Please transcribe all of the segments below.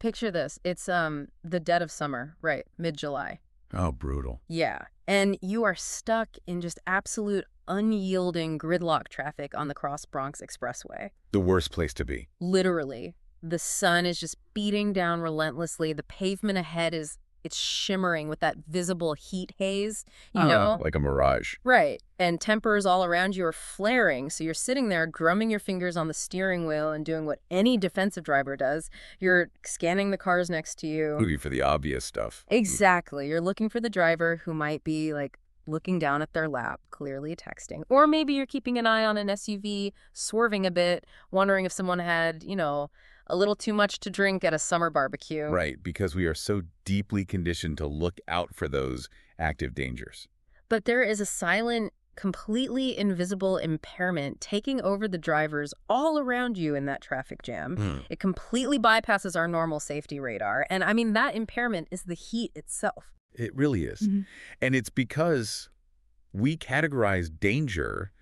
Picture this. It's the dead of summer, right? Mid-July. Oh, brutal. Yeah. And you are stuck in just absolute unyielding gridlock traffic on the Cross Bronx Expressway. The worst place to be. Literally. The sun is just beating down relentlessly. The pavement ahead it's shimmering with that visible heat haze, you know? Like a mirage. Right. And tempers all around you are flaring, so you're sitting there drumming your fingers on the steering wheel and doing what any defensive driver does. You're scanning the cars next to you. Looking for the obvious stuff. Exactly. You're looking for the driver who might be, like, looking down at their lap, clearly texting. Or maybe you're keeping an eye on an SUV, swerving a bit, wondering if someone had, a little too much to drink at a summer barbecue. Right, because we are so deeply conditioned to look out for those active dangers. But there is a silent, completely invisible impairment taking over the drivers all around you in that traffic jam. It completely bypasses our normal safety radar. And I mean, that impairment is the heat itself. It really is. And it's because we categorize danger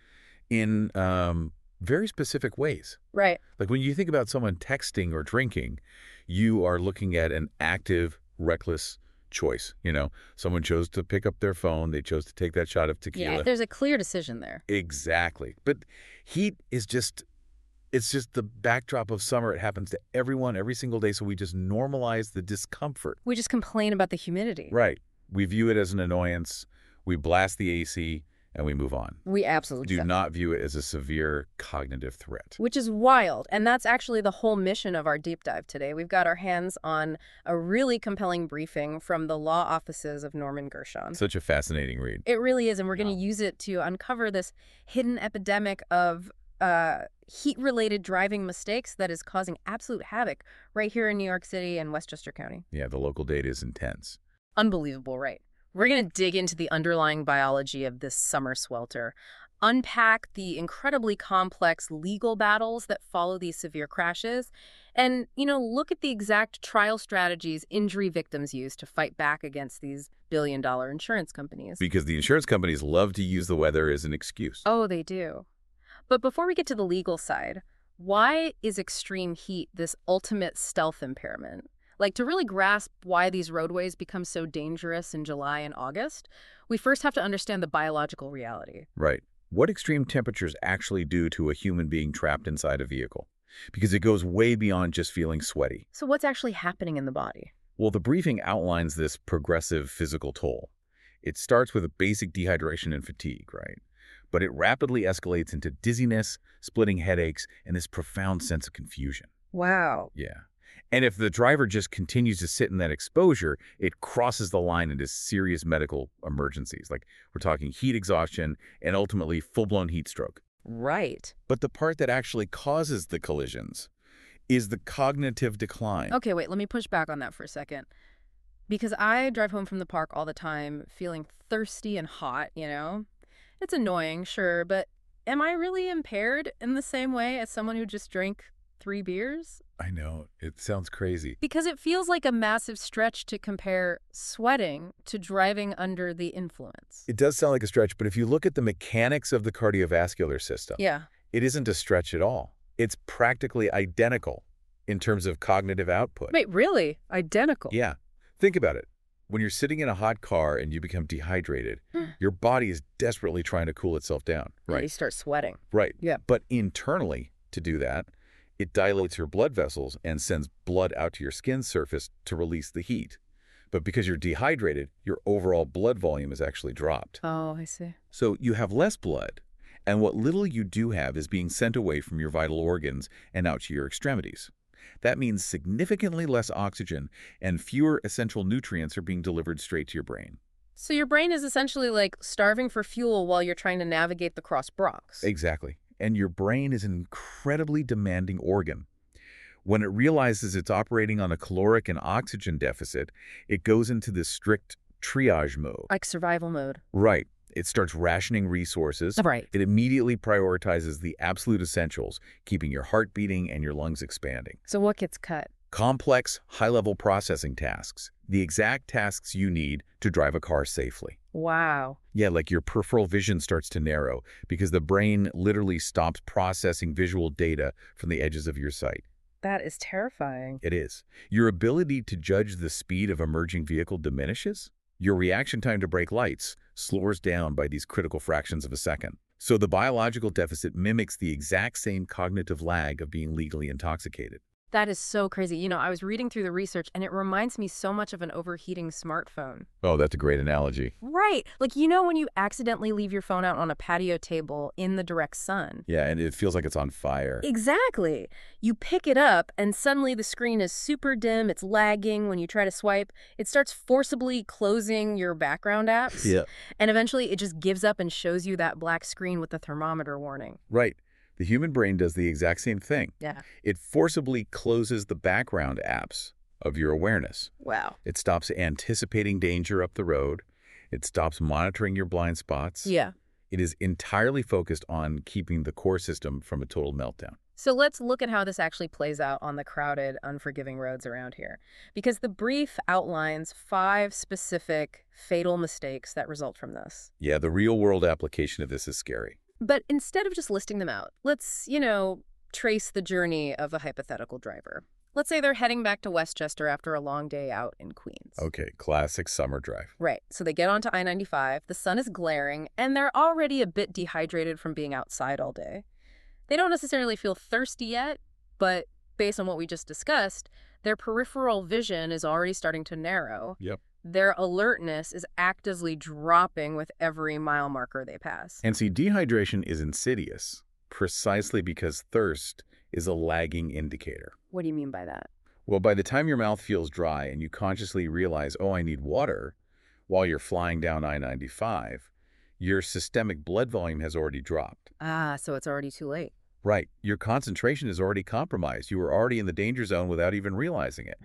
in very specific ways. Right. Like when you think about someone texting or drinking, you are looking at an active, reckless choice. Someone chose to pick up their phone. They chose to take that shot of tequila. Yeah, there's a clear decision there. Exactly. But heat is it's just the backdrop of summer. It happens to everyone every single day. So we just normalize the discomfort. We just complain about the humidity. Right. We view it as an annoyance. We blast the AC and we move on. We absolutely do not view it as a severe cognitive threat. Which is wild. And that's actually the whole mission of our deep dive today. We've got our hands on a really compelling briefing from the law offices of Norman Gershon. Such a fascinating read. It really is. And we're going to use it to uncover this hidden epidemic of heat-related driving mistakes that is causing absolute havoc right here in New York City and Westchester County. Yeah, the local data is intense. Unbelievable, right? We're going to dig into the underlying biology of this summer swelter, unpack the incredibly complex legal battles that follow these severe crashes, and, look at the exact trial strategies injury victims use to fight back against these billion-dollar insurance companies. Because the insurance companies love to use the weather as an excuse. Oh, they do. But before we get to the legal side, why is extreme heat this ultimate stealth impairment? Like, to really grasp why these roadways become so dangerous in July and August, we first have to understand the biological reality. Right. What extreme temperatures actually do to a human being trapped inside a vehicle? Because it goes way beyond just feeling sweaty. So what's actually happening in the body? Well, the briefing outlines this progressive physical toll. It starts with a basic dehydration and fatigue, right? But it rapidly escalates into dizziness, splitting headaches, and this profound sense of confusion. Wow. Yeah. And if the driver just continues to sit in that exposure, it crosses the line into serious medical emergencies. Like we're talking heat exhaustion and ultimately full-blown heat stroke. Right. But the part that actually causes the collisions is the cognitive decline. Okay, wait, let me push back on that for a second. Because I drive home from the park all the time feeling thirsty and hot, It's annoying, sure, but am I really impaired in the same way as someone who just drank 3 beers? I know. It sounds crazy. Because it feels like a massive stretch to compare sweating to driving under the influence. It does sound like a stretch, but if you look at the mechanics of the cardiovascular system, Yeah. it isn't a stretch at all. It's practically identical in terms of cognitive output. Wait, really? Identical? Yeah. Think about it. When you're sitting in a hot car and you become dehydrated, your body is desperately trying to cool itself down, Yeah, right? you start sweating. Right. Yeah. But internally, to do that, it dilates your blood vessels and sends blood out to your skin surface to release the heat. But because you're dehydrated, your overall blood volume is actually dropped. Oh, I see. So you have less blood, and what little you do have is being sent away from your vital organs and out to your extremities. That means significantly less oxygen and fewer essential nutrients are being delivered straight to your brain. So your brain is essentially like starving for fuel while you're trying to navigate the Cross Bronx. Exactly. And your brain is an incredibly demanding organ. When it realizes it's operating on a caloric and oxygen deficit, it goes into this strict triage mode. Like survival mode. Right. It starts rationing resources. Right. It immediately prioritizes the absolute essentials, keeping your heart beating and your lungs expanding. So what gets cut? Complex, high-level processing tasks, the exact tasks you need to drive a car safely. Wow. Yeah, like your peripheral vision starts to narrow because the brain literally stops processing visual data from the edges of your sight. That is terrifying. It is. Your ability to judge the speed of emerging vehicle diminishes. Your reaction time to brake lights slows down by these critical fractions of a second. So the biological deficit mimics the exact same cognitive lag of being legally intoxicated. That is so crazy. I was reading through the research, and it reminds me so much of an overheating smartphone. Oh, that's a great analogy. Right. Like, when you accidentally leave your phone out on a patio table in the direct sun. Yeah, and it feels like it's on fire. Exactly. You pick it up, and suddenly the screen is super dim. It's lagging when you try to swipe. It starts forcibly closing your background apps. Yeah. And eventually, it just gives up and shows you that black screen with the thermometer warning. Right. The human brain does the exact same thing. Yeah. It forcibly closes the background apps of your awareness. Wow. It stops anticipating danger up the road. It stops monitoring your blind spots. Yeah. It is entirely focused on keeping the core system from a total meltdown. So let's look at how this actually plays out on the crowded, unforgiving roads around here. Because the brief outlines 5 specific fatal mistakes that result from this. Yeah, the real-world application of this is scary. But instead of just listing them out, let's, trace the journey of a hypothetical driver. Let's say they're heading back to Westchester after a long day out in Queens. Okay, classic summer drive. Right. So they get onto I-95, the sun is glaring, and they're already a bit dehydrated from being outside all day. They don't necessarily feel thirsty yet, but based on what we just discussed, their peripheral vision is already starting to narrow. Yep. Their alertness is actively dropping with every mile marker they pass. And see, dehydration is insidious precisely because thirst is a lagging indicator. What do you mean by that? Well, by the time your mouth feels dry and you consciously realize, oh, I need water, while you're flying down I-95, your systemic blood volume has already dropped. Ah, so it's already too late. Right. Your concentration is already compromised. You are already in the danger zone without even realizing it.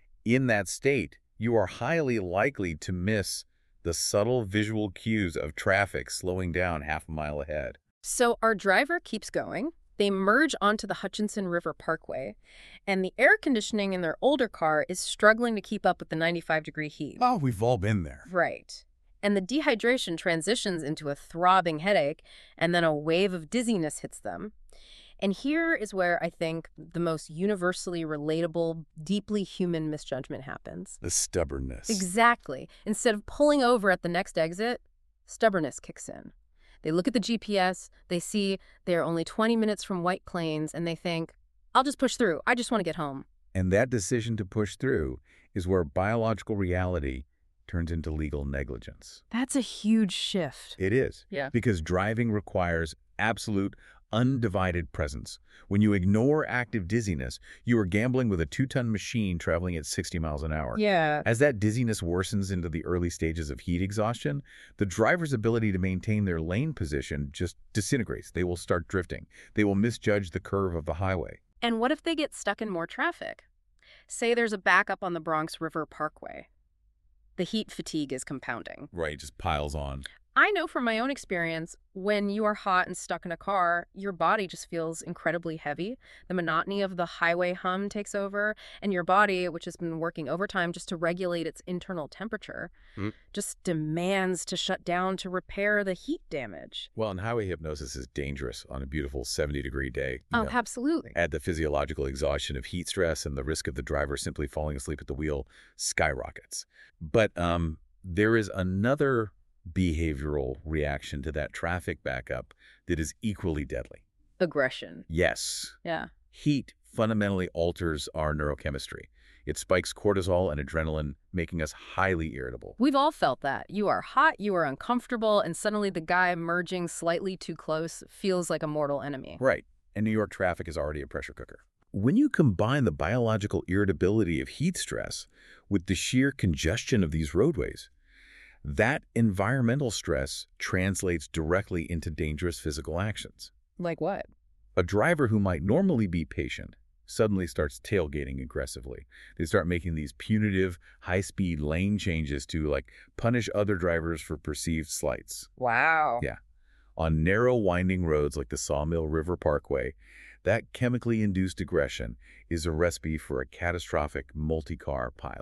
In that state, you are highly likely to miss the subtle visual cues of traffic slowing down half a mile ahead. So our driver keeps going. They merge onto the Hutchinson River Parkway, and the air conditioning in their older car is struggling to keep up with the 95-degree heat. Oh, we've all been there. Right. And the dehydration transitions into a throbbing headache, and then a wave of dizziness hits them. And here is where I think the most universally relatable, deeply human misjudgment happens. The stubbornness. Exactly. Instead of pulling over at the next exit, stubbornness kicks in. They look at the GPS, they see they're only 20 minutes from White Plains, and they think, I'll just push through. I just want to get home. And that decision to push through is where biological reality turns into legal negligence. That's a huge shift. It is. Yeah. Because driving requires absolute, undivided presence. When you ignore active dizziness, you are gambling with a 2-ton machine traveling at 60 miles an hour. Yeah. As that dizziness worsens into the early stages of heat exhaustion, the driver's ability to maintain their lane position just disintegrates. They will start drifting. They will misjudge the curve of the highway. And what if they get stuck in more traffic? Say there's a backup on the Bronx River Parkway. The heat fatigue is compounding. Right, just piles on. I know from my own experience, when you are hot and stuck in a car, your body just feels incredibly heavy. The monotony of the highway hum takes over, and your body, which has been working overtime just to regulate its internal temperature, just demands to shut down to repair the heat damage. Well, and highway hypnosis is dangerous on a beautiful 70-degree day. Absolutely. Add the physiological exhaustion of heat stress, and the risk of the driver simply falling asleep at the wheel skyrockets. But there is another behavioral reaction to that traffic backup that is equally deadly. Aggression. Yes. Yeah. Heat fundamentally alters our neurochemistry. It spikes cortisol and adrenaline, making us highly irritable. We've all felt that. You are hot, you are uncomfortable, and suddenly the guy merging slightly too close feels like a mortal enemy. Right. And New York traffic is already a pressure cooker. When you combine the biological irritability of heat stress with the sheer congestion of these roadways, that environmental stress translates directly into dangerous physical actions. Like what? A driver who might normally be patient suddenly starts tailgating aggressively. They start making these punitive, high-speed lane changes to, punish other drivers for perceived slights. Wow. Yeah. On narrow, winding roads like the Sawmill River Parkway, that chemically induced aggression is a recipe for a catastrophic multi-car pileup.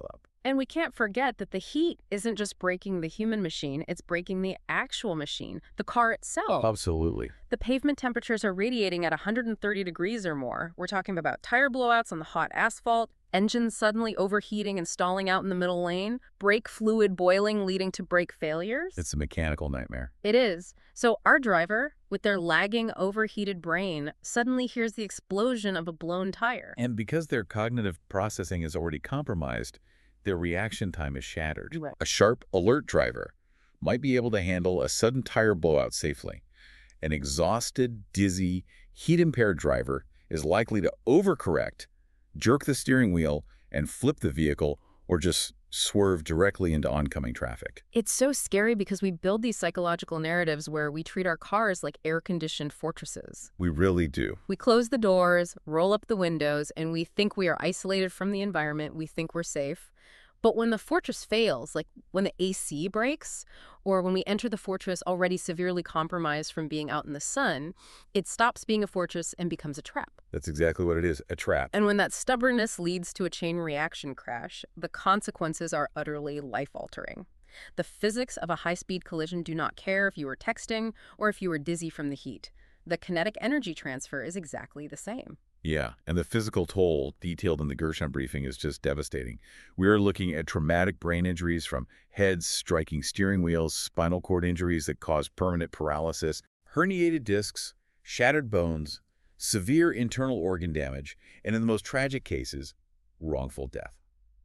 And we can't forget that the heat isn't just breaking the human machine, it's breaking the actual machine, the car itself. Absolutely. The pavement temperatures are radiating at 130 degrees or more. We're talking about tire blowouts on the hot asphalt, engines suddenly overheating and stalling out in the middle lane, brake fluid boiling leading to brake failures. It's a mechanical nightmare. It is. So our driver, with their lagging, overheated brain, suddenly hears the explosion of a blown tire. And because their cognitive processing is already compromised, their reaction time is shattered. Right. A sharp, alert driver might be able to handle a sudden tire blowout safely. An exhausted, dizzy, heat-impaired driver is likely to overcorrect, jerk the steering wheel, and flip the vehicle, or just swerve directly into oncoming traffic. It's so scary because we build these psychological narratives where we treat our cars like air-conditioned fortresses. We really do. We close the doors, roll up the windows, and we think we are isolated from the environment. We think we're safe. But when the fortress fails, like when the AC breaks, or when we enter the fortress already severely compromised from being out in the sun, it stops being a fortress and becomes a trap. That's exactly what it is, a trap. And when that stubbornness leads to a chain reaction crash, the consequences are utterly life-altering. The physics of a high-speed collision do not care if you were texting or if you were dizzy from the heat. The kinetic energy transfer is exactly the same. Yeah, and the physical toll detailed in the Gershon briefing is just devastating. We are looking at traumatic brain injuries from heads striking steering wheels, spinal cord injuries that cause permanent paralysis, herniated discs, shattered bones, severe internal organ damage, and in the most tragic cases, wrongful death.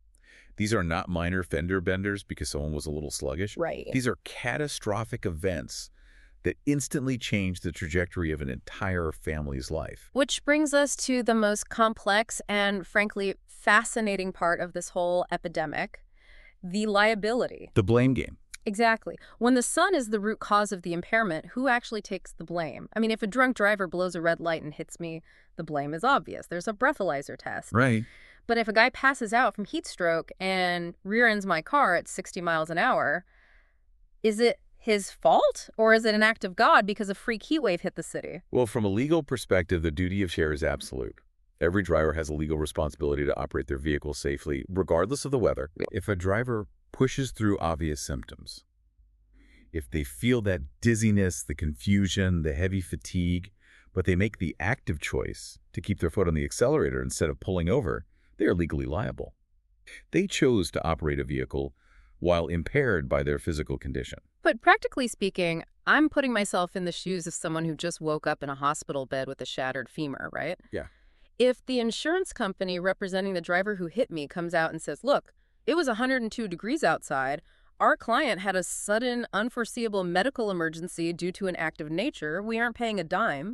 These are not minor fender benders because someone was a little sluggish. Right. These are catastrophic events that instantly change the trajectory of an entire family's life. Which brings us to the most complex and, frankly, fascinating part of this whole epidemic, the liability. The blame game. Exactly. When the sun is the root cause of the impairment, who actually takes the blame? I mean, if a drunk driver blows a red light and hits me, the blame is obvious. There's a breathalyzer test. Right. But if a guy passes out from heat stroke and rear-ends my car at 60 miles an hour, is it his fault, or is it an act of God because a freak heat wave hit the city? Well, from a legal perspective, the duty of care is absolute. Every driver has a legal responsibility to operate their vehicle safely, regardless of the weather. If a driver pushes through obvious symptoms, if they feel that dizziness, the confusion, the heavy fatigue, but they make the active choice to keep their foot on the accelerator instead of pulling over, they are legally liable. They chose to operate a vehicle while impaired by their physical condition. But practically speaking, I'm putting myself in the shoes of someone who just woke up in a hospital bed with a shattered femur, right? Yeah. If the insurance company representing the driver who hit me comes out and says, look, it was 102 degrees outside, our client had a sudden, unforeseeable medical emergency due to an act of nature, we aren't paying a dime.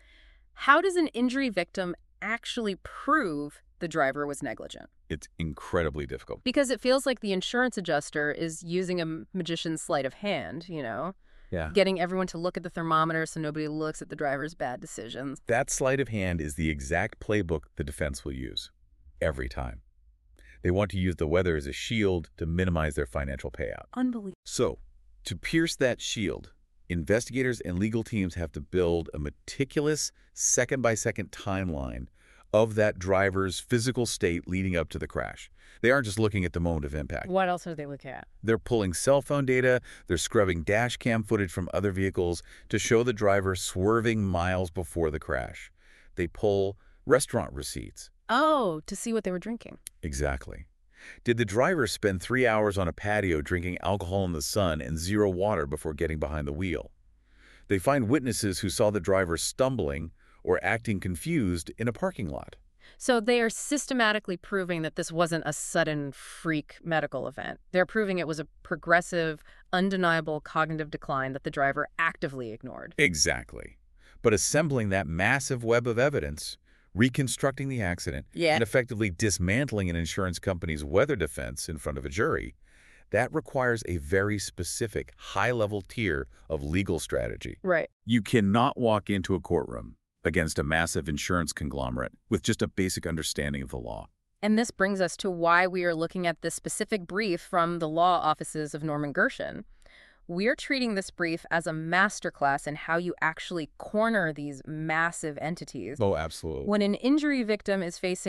How does an injury victim actually prove the driver was negligent? It's incredibly difficult. Because it feels like the insurance adjuster is using a magician's sleight of hand, you know? Yeah. Getting everyone to look at the thermometer so nobody looks at the driver's bad decisions. That sleight of hand is the exact playbook the defense will use every time. They want to use the weather as a shield to minimize their financial payout. Unbelievable. So, to pierce that shield, investigators and legal teams have to build a meticulous second-by-second timeline of that driver's physical state leading up to the crash. They aren't just looking at the moment of impact. What else are they looking at? They're pulling cell phone data, they're scrubbing dash cam footage from other vehicles to show the driver swerving miles before the crash. They pull restaurant receipts. Oh, to see what they were drinking. Exactly. Did the driver spend 3 hours on a patio drinking alcohol in the sun and zero water before getting behind the wheel? They find witnesses who saw the driver stumbling or acting confused in a parking lot. So they are systematically proving that this wasn't a sudden freak medical event. They're proving it was a progressive, undeniable cognitive decline that the driver actively ignored. Exactly. But assembling that massive web of evidence, reconstructing the accident, and effectively dismantling an insurance company's weather defense in front of a jury, that requires a very specific, high-level tier of legal strategy. Right. You cannot walk into a courtroom against a massive insurance conglomerate with just a basic understanding of the law. And this brings us to why we are looking at this specific brief from the law offices of Norman Gershon. We're treating this brief as a masterclass in how you actually corner these massive entities. Oh, absolutely. When an injury victim is facing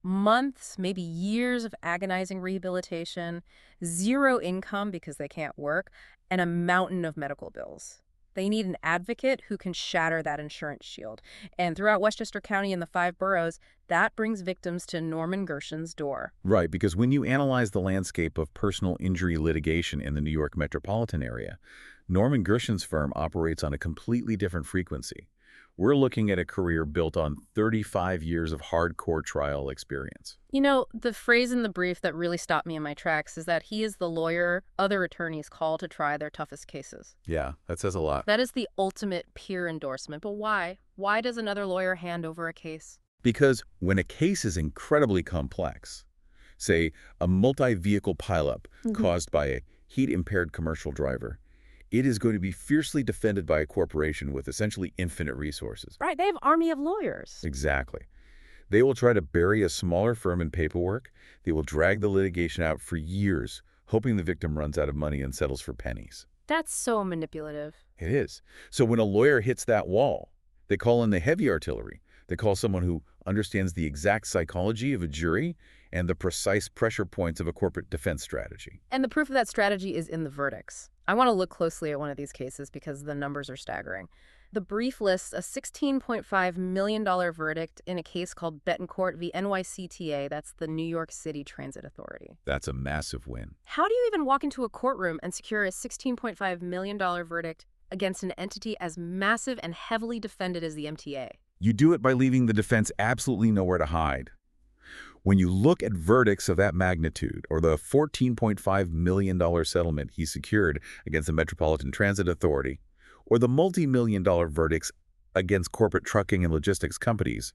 Months, maybe years of agonizing rehabilitation, zero income because they can't work, and a mountain of medical bills. They need an advocate who can shatter that insurance shield. And throughout Westchester County and the 5 boroughs, that brings victims to Norman Gerson's door. Right, because when you analyze the landscape of personal injury litigation in the New York metropolitan area, Norman Gerson's firm operates on a completely different frequency. We're looking at a career built on 35 years of hardcore trial experience. You know, the phrase in the brief that really stopped me in my tracks is that he is the lawyer other attorneys call to try their toughest cases. Yeah, that says a lot. That is the ultimate peer endorsement. But why? Why does another lawyer hand over a case? Because when a case is incredibly complex, say a multi-vehicle pileup caused by a heat-impaired commercial driver, it is going to be fiercely defended by a corporation with essentially infinite resources. Right, they have army of lawyers. Exactly. They will try to bury a smaller firm in paperwork. They will drag the litigation out for years, hoping the victim runs out of money and settles for pennies. That's so manipulative. It is. So when a lawyer hits that wall, they call in the heavy artillery. They call someone who understands the exact psychology of a jury and the precise pressure points of a corporate defense strategy. And the proof of that strategy is in the verdicts. I want to look closely at one of these cases because the numbers are staggering. The brief lists a $16.5 million verdict in a case called Betancourt v. NYCTA. That's the New York City Transit Authority. That's a massive win. How do you even walk into a courtroom and secure a $16.5 million verdict against an entity as massive and heavily defended as the MTA? You do it by leaving the defense absolutely nowhere to hide. When you look at verdicts of that magnitude, or the $14.5 million settlement he secured against the Metropolitan Transit Authority, or the multi-million-dollar verdicts against corporate trucking and logistics companies,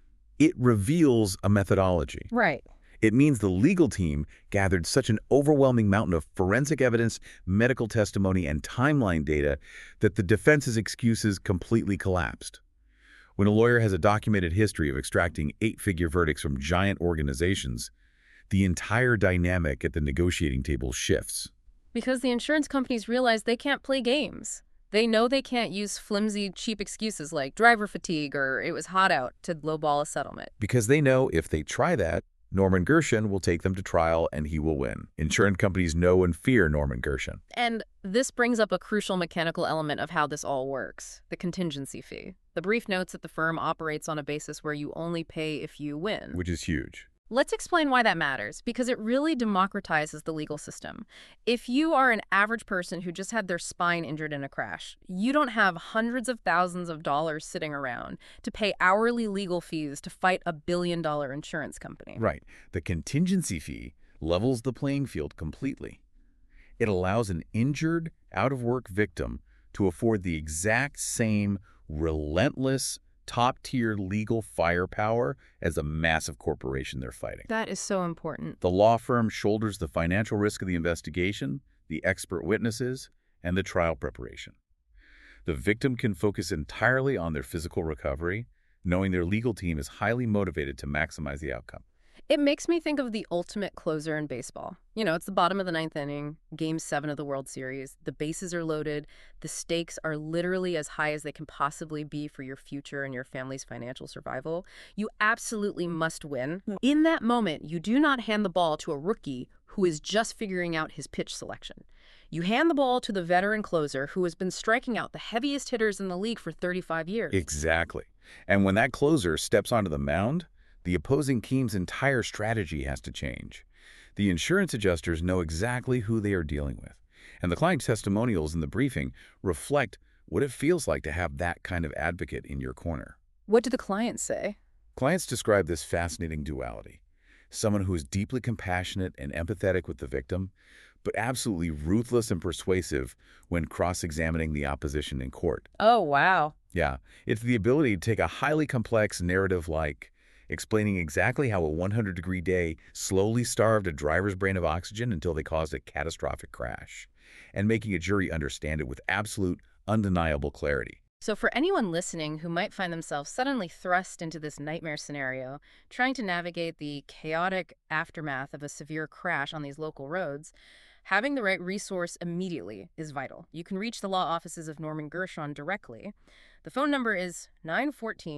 it reveals a methodology. Right. It means the legal team gathered such an overwhelming mountain of forensic evidence, medical testimony, and timeline data that the defense's excuses completely collapsed. When a lawyer has a documented history of extracting 8-figure verdicts from giant organizations, the entire dynamic at the negotiating table shifts. Because the insurance companies realize they can't play games. They know they can't use flimsy, cheap excuses like driver fatigue or it was hot out to lowball a settlement. Because they know if they try that, Norman Gerson will take them to trial and he will win. Insurance companies know and fear Norman Gerson. And this brings up a crucial mechanical element of how this all works, the contingency fee. The brief notes that the firm operates on a basis where you only pay if you win. Which is huge. Let's explain why that matters, because it really democratizes the legal system. If you are an average person who just had their spine injured in a crash, you don't have hundreds of thousands of dollars sitting around to pay hourly legal fees to fight a billion-dollar insurance company. Right. The contingency fee levels the playing field completely. It allows an injured, out-of-work victim to afford the exact same relentless, top-tier legal firepower as a massive corporation they're fighting. That is so important. The law firm shoulders the financial risk of the investigation, the expert witnesses, and the trial preparation. The victim can focus entirely on their physical recovery, knowing their legal team is highly motivated to maximize the outcome. It makes me think of the ultimate closer in baseball. You know, it's the bottom of the 9th inning, Game 7 of the World Series. The bases are loaded. The stakes are literally as high as they can possibly be for your future and your family's financial survival. You absolutely must win. In that moment, you do not hand the ball to a rookie who is just figuring out his pitch selection. You hand the ball to the veteran closer who has been striking out the heaviest hitters in the league for 35 years. Exactly. And when that closer steps onto the mound, the opposing team's entire strategy has to change. The insurance adjusters know exactly who they are dealing with, and the client testimonials in the briefing reflect what it feels like to have that kind of advocate in your corner. What do the clients say? Clients describe this fascinating duality. Someone who is deeply compassionate and empathetic with the victim, but absolutely ruthless and persuasive when cross-examining the opposition in court. Oh, wow. Yeah, it's the ability to take a highly complex narrative like explaining exactly how a 100-degree day slowly starved a driver's brain of oxygen until they caused a catastrophic crash, and making a jury understand it with absolute, undeniable clarity. So for anyone listening who might find themselves suddenly thrust into this nightmare scenario, trying to navigate the chaotic aftermath of a severe crash on these local roads, having the right resource immediately is vital. You can reach the law offices of Norman Gerson directly. The phone number is 914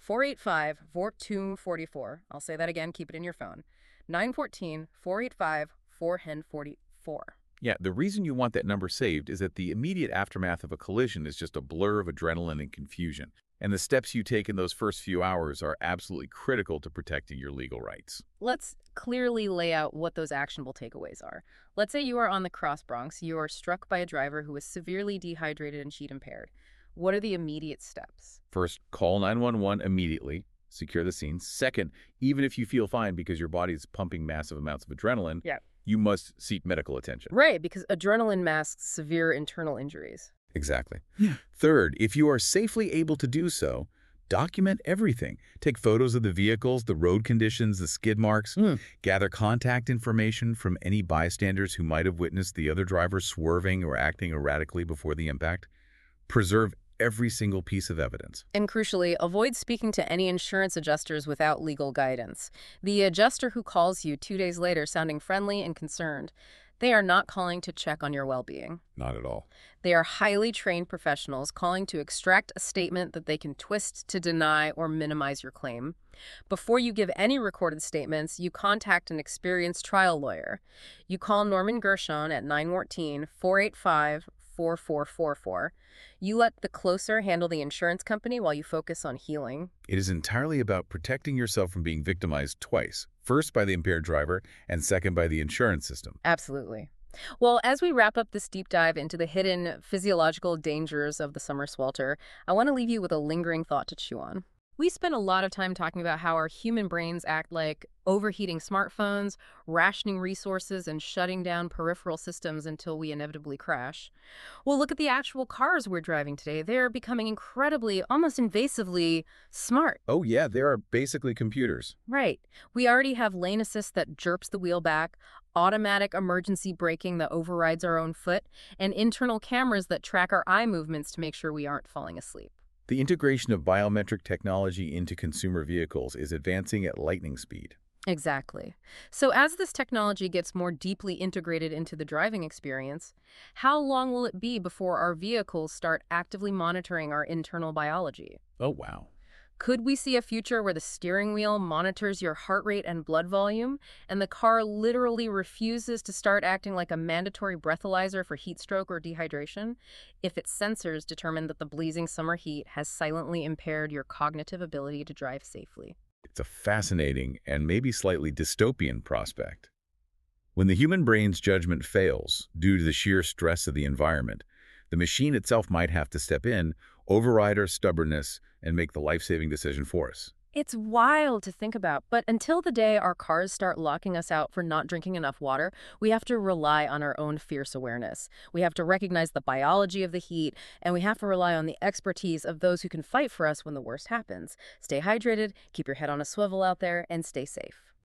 914-485-4244. I'll say that again, keep it in your phone. 914-485-4hen44. Yeah, the reason you want that number saved is that the immediate aftermath of a collision is just a blur of adrenaline and confusion. And the steps you take in those first few hours are absolutely critical to protecting your legal rights. Let's clearly lay out what those actionable takeaways are. Let's say you are on the Cross Bronx. You are struck by a driver who is severely dehydrated and sheet impaired. What are the immediate steps? First, call 911 immediately. Secure the scene. Second, even if you feel fine because your body's pumping massive amounts of adrenaline, Yeah. you must seek medical attention. Right, because adrenaline masks severe internal injuries. Exactly. Yeah. Third, if you are safely able to do so, document everything. Take photos of the vehicles, the road conditions, the skid marks. Gather contact information from any bystanders who might have witnessed the other driver swerving or acting erratically before the impact. Preserve every single piece of evidence. And crucially, avoid speaking to any insurance adjusters without legal guidance. The adjuster who calls you 2 days later sounding friendly and concerned, they are not calling to check on your well-being. Not at all. They are highly trained professionals calling to extract a statement that they can twist to deny or minimize your claim. Before you give any recorded statements, you contact an experienced trial lawyer. You call Norman Gershon at 914-485-4444. You let the closer handle the insurance company while you focus on healing. It is entirely about protecting yourself from being victimized twice. First by the impaired driver, and second by the insurance system. Absolutely. Well, as we wrap up this deep dive into the hidden physiological dangers of the summer swelter, I want to leave you with a lingering thought to chew on. We spend a lot of time talking about how our human brains act like overheating smartphones, rationing resources, and shutting down peripheral systems until we inevitably crash. Well, look at the actual cars we're driving today. They're becoming incredibly, almost invasively smart. Oh yeah, they are basically computers. Right. We already have lane assist that jerks the wheel back, automatic emergency braking that overrides our own foot, and internal cameras that track our eye movements to make sure we aren't falling asleep. The integration of biometric technology into consumer vehicles is advancing at lightning speed. Exactly. So as this technology gets more deeply integrated into the driving experience, how long will it be before our vehicles start actively monitoring our internal biology? Oh, wow. Could we see a future where the steering wheel monitors your heart rate and blood volume, and the car literally refuses to start acting like a mandatory breathalyzer for heat stroke or dehydration if its sensors determine that the blazing summer heat has silently impaired your cognitive ability to drive safely? It's a fascinating and maybe slightly dystopian prospect. When the human brain's judgment fails due to the sheer stress of the environment, the machine itself might have to step in, override our stubbornness, and make the life-saving decision for us. It's wild to think about, but until the day our cars start locking us out for not drinking enough water, we have to rely on our own fierce awareness. We have to recognize the biology of the heat, and we have to rely on the expertise of those who can fight for us when the worst happens. Stay hydrated, keep your head on a swivel out there, and stay safe.